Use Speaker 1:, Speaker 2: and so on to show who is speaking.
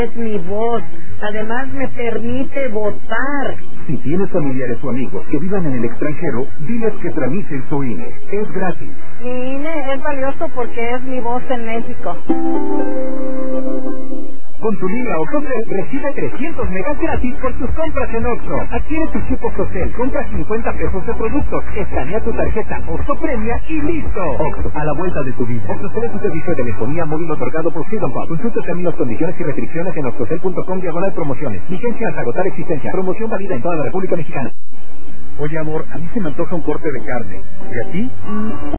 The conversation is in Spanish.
Speaker 1: Es mi voz. Además me permite votar.
Speaker 2: Si tienes familiares o amigos que vivan en el extranjero, diles que tramiten su INE. Es gratis.
Speaker 1: Mi INE es valioso porque es mi voz en México.
Speaker 2: Con tu línea Octocel recibe 300 megas gratis por tus compras en Oxxo. Adquiere tu chip Octocel, compra 50 pesos de productos, escanea tu tarjeta Oxxo Premia y ¡listo! Oxxo, a la vuelta de tu vida. Oxxocel es un servicio de telefonía móvil otorgado por Freedom Pub. Consulta términos, condiciones y restricciones en oxxocel.com/promociones. Vigencia hasta agotar existencia. Promoción válida en toda la República Mexicana. Oye, amor, a mí se me antoja un corte de carne. ¿Y a ti?